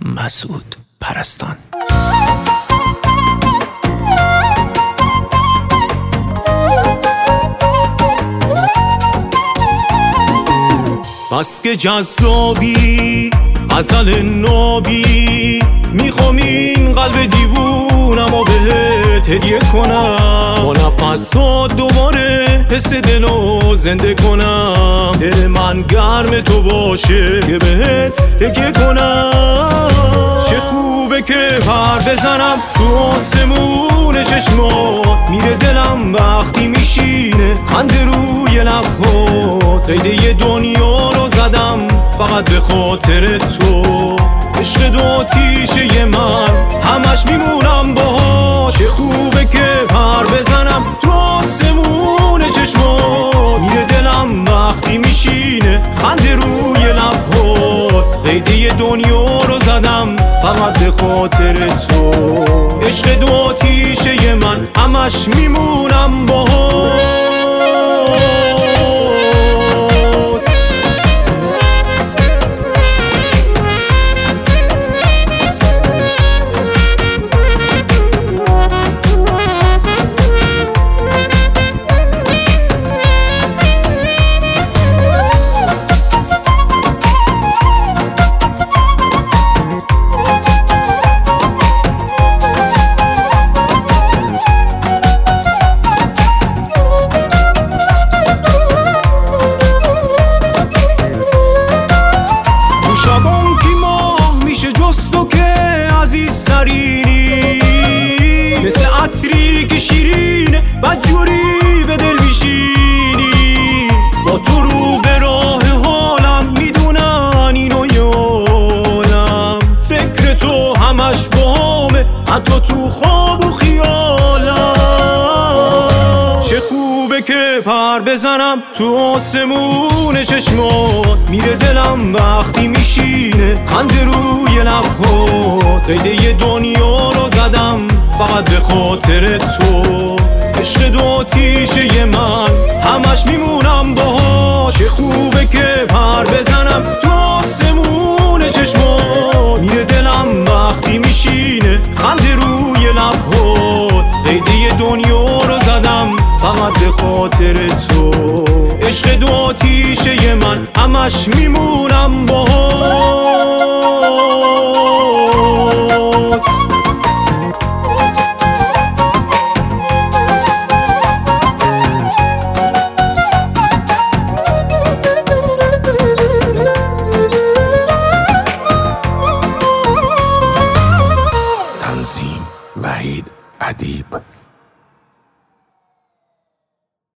مسعود پرستان. بس که جذابی غزل نابی، میخوام این قلب دیوونمو بهت هدیه کنم، با نفسات دوباره حس دلو زنده کنم. دل من گرم تو باشه که بهت تکیه کنم. چه خوبه که پر بزنم تو آسمون چشمات، میره دلم وقتی میشینه خنده روی لبات. قیده دنیا رو زدم فقط به خاطر تو، عشق دو آتیشه من همش میمونم باهاش. چه خوبه که پر بزنم تو آسمون چشمات، میره دلم وقتی میشینه خنده روی لبات. قیده دنیا رو زدم فقط به خاطر تو، عشق دو آتیشه من همش میمونم باهاش. مثل عطری که شیرینه بدجوری به دل میشینی، با تو رو به راه حالم میدونن اینو یادم. فکر تو همش باهامه حتی تو خواب و خیالم. چه خوبه که پر بزنم تو آسمون چشمات، میره دلم وقتی میشینه خنده روی لبات. قیده دنیا رو زدم فقط به خاطر تو، عشق دو آتیشه من همش میمونم باهاش. چه خوبه که پر بزنم تو آسمون چشمات، میره دلم وقتی میشینه خنده روی لبات. قیده دنیا رو زدم فقط به خاطر تو، عشق دو آتیشه من همش میمونم باهات. تنظیم وحید ادیب.